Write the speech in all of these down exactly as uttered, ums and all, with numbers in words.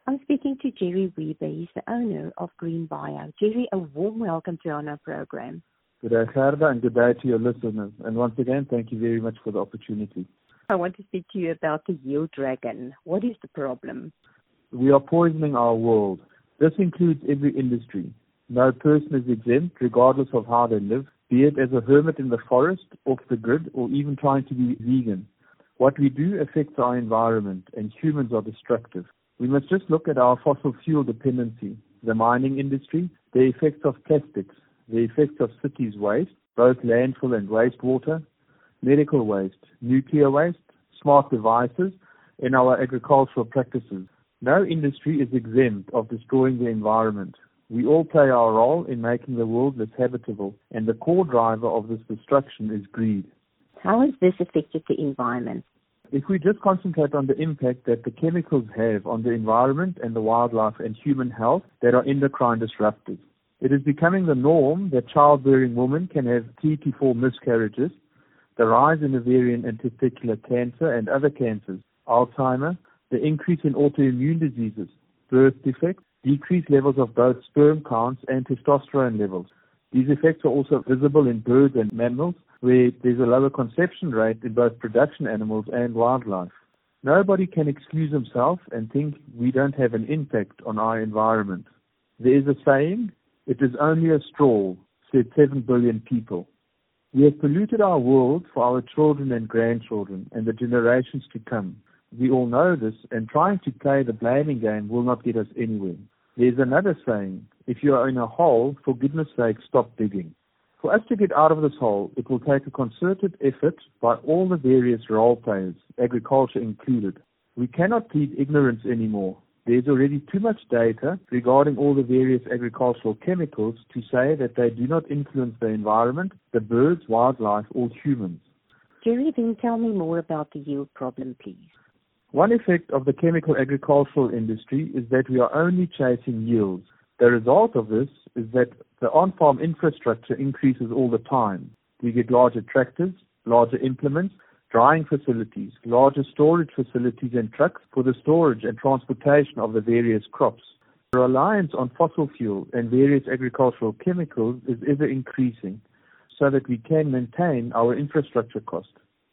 I'm speaking to Jerry Weber. He's the owner of Green Bio. Jerry, a warm welcome to our program. Good day, Gerda, and good day to your listeners. And once again, thank you very much for the opportunity. I want to speak to you about the yield dragon. What is the problem? We are poisoning our world. This includes every industry. No person is exempt, regardless of how they live, be it as a hermit in the forest, off the grid, or even trying to be vegan. What we do affects our environment, and humans are destructive. We must just look at our fossil fuel dependency, the mining industry, the effects of plastics, the effects of cities' waste, both landfill and wastewater, medical waste, nuclear waste, smart devices, and our agricultural practices. No industry is exempt of destroying the environment. We all play our role in making the world less habitable, and the core driver of this destruction is greed. How has this affected the environment? If we just concentrate on the impact that the chemicals have on the environment and the wildlife and human health that are endocrine disruptors, it is becoming the norm that childbearing women can have three to four miscarriages, the rise in ovarian and testicular cancer and other cancers, Alzheimer, the increase in autoimmune diseases, birth defects, decreased levels of both sperm counts and testosterone levels. These effects are also visible in birds and mammals, where there's a lower conception rate in both production animals and wildlife. Nobody can excuse himself and think we don't have an impact on our environment. There is a saying, it is only a straw, said seven billion people. We have polluted our world for our children and grandchildren and the generations to come. We all know this, and trying to play the blaming game will not get us anywhere. There's another saying, if you are in a hole, for goodness sake, stop digging. For us to get out of this hole, it will take a concerted effort by all the various role players, agriculture included. We cannot plead ignorance anymore. There's already too much data regarding all the various agricultural chemicals to say that they do not influence the environment, the birds, wildlife, or humans. Jerry, then tell me more about the yield problem, please. One effect of the chemical agricultural industry is that we are only chasing yields. The result of this is that the on-farm infrastructure increases all the time. We get larger tractors, larger implements, drying facilities, larger storage facilities and trucks for the storage and transportation of the various crops. The reliance on fossil fuel and various agricultural chemicals is ever increasing so that we can maintain our infrastructure cost.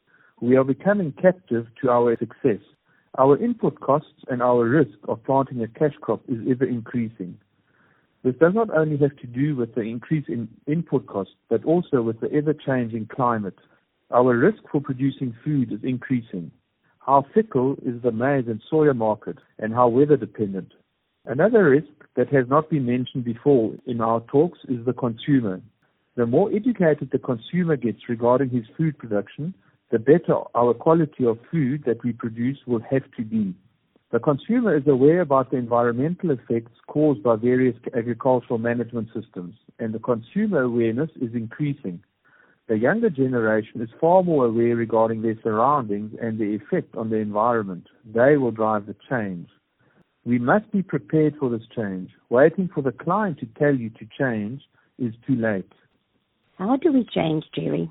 We are becoming captive to our success. Our input costs and our risk of planting a cash crop is ever increasing. This does not only have to do with the increase in input costs, but also with the ever-changing climate. Our risk for producing food is increasing. How fickle is the maize and soya market, and how weather-dependent. Another risk that has not been mentioned before in our talks is the consumer. The more educated the consumer gets regarding his food production, the better our quality of food that we produce will have to be. The consumer is aware about the environmental effects caused by various agricultural management systems, and the consumer awareness is increasing. The younger generation is far more aware regarding their surroundings and the effect on the environment. They will drive the change. We must be prepared for this change. Waiting for the client to tell you to change is too late. How do we change, Jerry?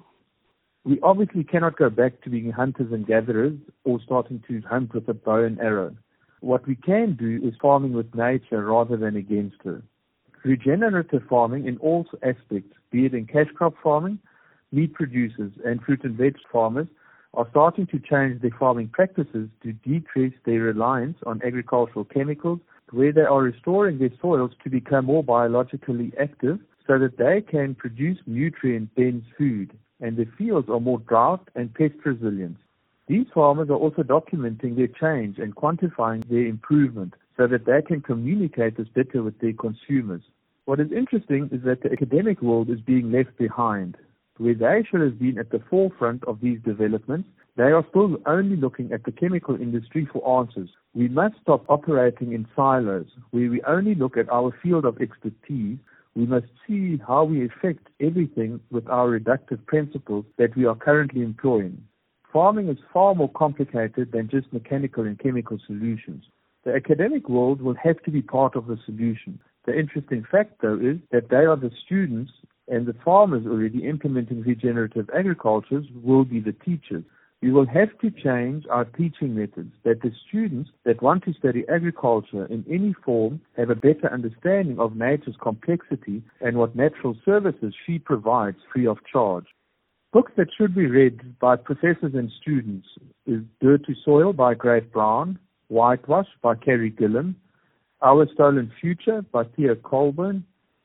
We obviously cannot go back to being hunters and gatherers or starting to hunt with a bow and arrow. What we can do is farming with nature rather than against her. Regenerative farming in all aspects, be it in cash crop farming, meat producers and fruit and veg farmers are starting to change their farming practices to decrease their reliance on agricultural chemicals, where they are restoring their soils to become more biologically active so that they can produce nutrient-dense food, and the fields are more drought and pest resilient. These farmers are also documenting their change and quantifying their improvement so that they can communicate this better with their consumers. What is interesting is that the academic world is being left behind. Where they should have been at the forefront of these developments, they are still only looking at the chemical industry for answers. We must stop operating in silos, where we only look at our field of expertise. We must see how we affect everything with our reductive principles that we are currently employing. Farming is far more complicated than just mechanical and chemical solutions. The academic world will have to be part of the solution. The interesting fact, though, is that they are the students, and the farmers already implementing regenerative agriculture will be the teachers. We will have to change our teaching methods that the students that want to study agriculture in any form have a better understanding of nature's complexity and what natural services she provides free of charge. Books that should be read by professors and students is Dirt to Soil by Grace Brown, Whitewash by Carrie Gillam, Our Stolen Future by Theo Colburn,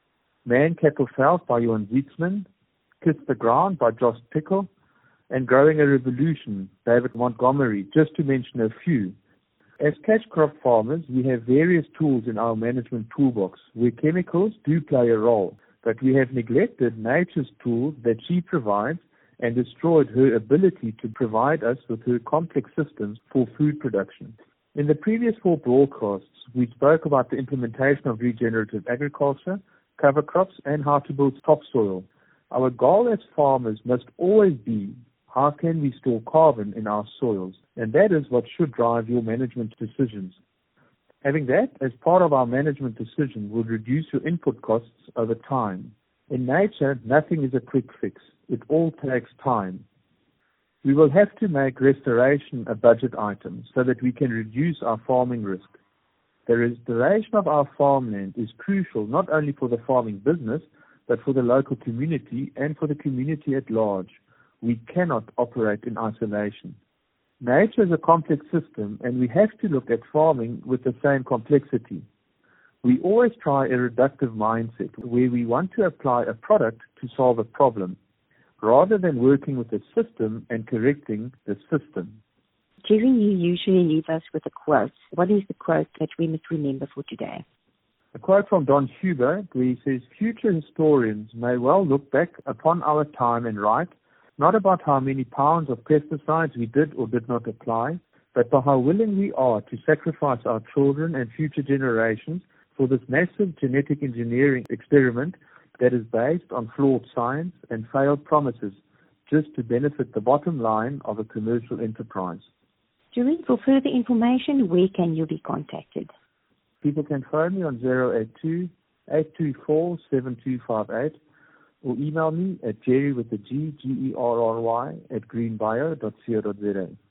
Man, Cattle, Fowls by Johan Zietsman, Kiss the Ground by Josh Pickle, and Growing a Revolution, David Montgomery, just to mention a few. As cash crop farmers, we have various tools in our management toolbox where chemicals do play a role, but we have neglected nature's tools that she provides and destroyed her ability to provide us with her complex systems for food production. In the previous four broadcasts, we spoke about the implementation of regenerative agriculture, cover crops, and how to build topsoil. Our goal as farmers must always be, how can we store carbon in our soils? And that is what should drive your management decisions. Having that as part of our management decision will reduce your input costs over time. In nature, nothing is a quick fix. It all takes time. We will have to make restoration a budget item so that we can reduce our farming risk. The restoration of our farmland is crucial not only for the farming business, but for the local community and for the community at large. We cannot operate in isolation. Nature is a complex system, and we have to look at farming with the same complexity. We always try a reductive mindset where we want to apply a product to solve a problem, rather than working with the system and correcting the system. Jerry, you usually leave us with a quote. What is the quote that we must remember for today? A quote from Don Huber, where he says, "Future historians may well look back upon our time and write, not about how many pounds of pesticides we did or did not apply, but by how willing we are to sacrifice our children and future generations for this massive genetic engineering experiment that is based on flawed science and failed promises, just to benefit the bottom line of a commercial enterprise." Jerry, for further information, where can you be contacted? People can phone me on zero eight two, eight two four, seven two five eight or email me at Jerry with the G, G E R R Y, at greenbio dot co dot za.